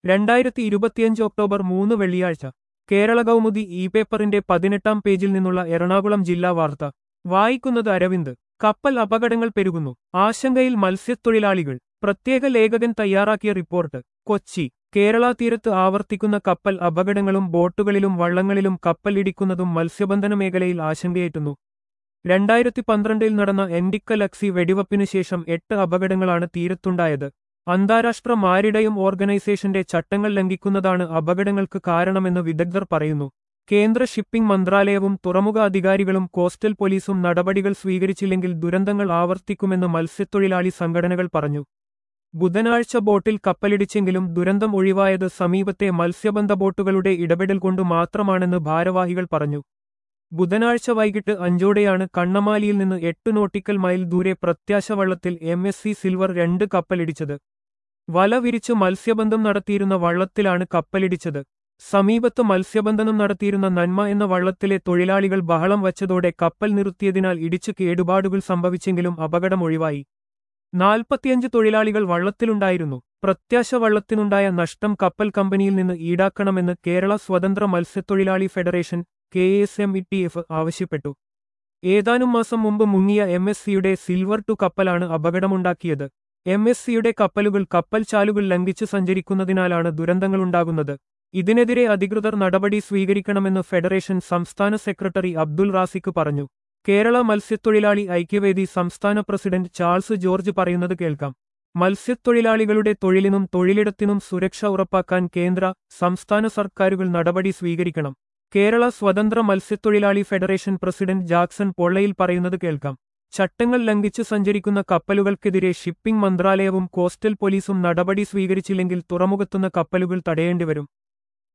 2025 October 3 വെള്ളിയാഴ്ച Kerala Kaumudi E പേപ്പറിന്റെ 18-ാം പേജിൽ നിന്നുള്ള എറണാകുളം ജില്ലാ വാർത്ത വായിക്കുന്നത് അരവിന്ദ്. കപ്പൽ അപകടങ്ങൾ പെരുകുന്നു, ആശങ്കയിൽ മത്സ്യത്തൊഴിലാളികൾ. പ്രത്യേക ലേഖകൻ തയ്യാറാക്കിയ റിപ്പോർട്ട്. കൊച്ചി. കേരള തീരത്ത് ആവർത്തിക്കുന്ന കപ്പൽ അപകടങ്ങളും ബോട്ടുകളിലും വള്ളങ്ങളിലും കപ്പൽ ഇടിക്കുന്നതും മത്സ്യബന്ധന മേഖലയിൽ ആശങ്കയേറ്റുന്നു. 2012-ൽ നടന്ന എൻഡിക്ക ലക്സി വെടിവപ്പിനു ശേഷം 8 അപകടങ്ങളാണ് തീരത്തുണ്ടായത്. അന്താരാഷ്ട്ര മാരിടൈം ഓർഗനൈസേഷന്റെ ചട്ടങ്ങൾ ലംഘിക്കുന്നതാണ് അപകടങ്ങൾക്ക് കാരണമെന്ന് വിദഗ്ധർ പറയുന്നു. കേന്ദ്ര ഷിപ്പിംഗ് മന്ത്രാലയവും തുറമുഖ അധികാരികളും കോസ്റ്റൽ പോലീസും നടപടികൾ സ്വീകരിച്ചില്ലെങ്കിൽ ദുരന്തങ്ങൾ ആവർത്തിക്കുമെന്ന് മത്സ്യത്തൊഴിലാളി സംഘടനകൾ പറഞ്ഞു. ബുധനാഴ്ച ബോട്ടിൽ കപ്പലിടിച്ചെങ്കിലും ദുരന്തം ഒഴിവായത് സമീപത്തെ മത്സ്യബന്ധ ബോട്ടുകളുടെ ഇടപെടൽ കൊണ്ടു മാത്രമാണെന്ന് ഭാരവാഹികൾ പറഞ്ഞു. ബുധനാഴ്ച വൈകിട്ട് 5-ഓടെയാണ് കണ്ണമാലിയിൽ നിന്ന് 8 നോട്ടിക്കൽ മൈൽ ദൂരെ പ്രത്യാശ വള്ളത്തിൽ MSC സിൽവർ 2 കപ്പലിടിച്ചത്. വല വിരിച്ചു മത്സ്യബന്ധം നടത്തിയിരുന്ന വള്ളത്തിലാണ് കപ്പലിടിച്ചത്. സമീപത്ത് മത്സ്യബന്ധനം നടത്തിയിരുന്ന നന്മ എന്ന വള്ളത്തിലെ തൊഴിലാളികൾ ബഹളം വച്ചതോടെ കപ്പൽ നിർത്തിയതിനാൽ ഇടിച്ചു കേടുപാടുകൾ സംഭവിച്ചെങ്കിലും അപകടം ഒഴിവായി. 45 തൊഴിലാളികൾ വള്ളത്തിലുണ്ടായിരുന്നു. പ്രത്യാശ വള്ളത്തിനുണ്ടായ നഷ്ടം കപ്പൽ കമ്പനിയിൽ നിന്ന് ഈടാക്കണമെന്ന് കേരള സ്വതന്ത്ര മത്സ്യത്തൊഴിലാളി ഫെഡറേഷൻ KSMETF ആവശ്യപ്പെട്ടു. ഏതാനും മാസം മുമ്പ് മുങ്ങിയ MSCയുടെ സിൽവർ 2 കപ്പലാണ് അപകടമുണ്ടാക്കിയത്. MSCയുടെ കപ്പലുകൾ കപ്പൽ ചാലുകൾ ലംഘിച്ച് സഞ്ചരിക്കുന്നതിനാലാണ് ദുരന്തങ്ങളുണ്ടാകുന്നത്. ഇതിനെതിരെ അധികൃതർ നടപടി സ്വീകരിക്കണമെന്ന് ഫെഡറേഷൻ സംസ്ഥാന സെക്രട്ടറി അബ്ദുൾ റാസിഖ് പറഞ്ഞു. കേരള മത്സ്യത്തൊഴിലാളി ഐക്യവേദി സംസ്ഥാന പ്രസിഡന്റ് ചാൾസ് ജോർജ് പറയുന്നത് കേൾക്കാം. മത്സ്യത്തൊഴിലാളികളുടെ തൊഴിലിനും തൊഴിലിടത്തിനും സുരക്ഷ ഉറപ്പാക്കാൻ കേന്ദ്ര, സംസ്ഥാന സർക്കാരുകൾ നടപടി സ്വീകരിക്കണം. കേരള സ്വതന്ത്ര മത്സ്യത്തൊഴിലാളി ഫെഡറേഷൻ പ്രസിഡന്റ് ജാക്സൺ പൊള്ളയിൽ പറയുന്നത് കേൾക്കാം. ചട്ടങ്ങൾ ലംഘിച്ച് സഞ്ചരിക്കുന്ന കപ്പലുകൾക്കെതിരെ ഷിപ്പിംഗ് മന്ത്രാലയവും കോസ്റ്റൽ പോലീസും നടപടി സ്വീകരിച്ചില്ലെങ്കിൽ തുറമുഖത്തുന്ന കപ്പലുകൾ തടയേണ്ടിവരും.